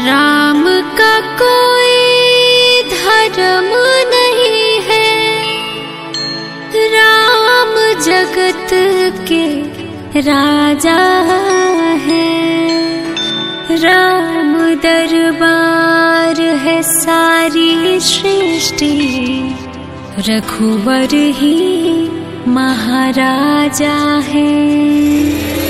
राम का कोई धर्म नहीं है, राम जगत के राजा है। राम दरबार है सारी सृष्टि, रघुवर ही महाराजा है।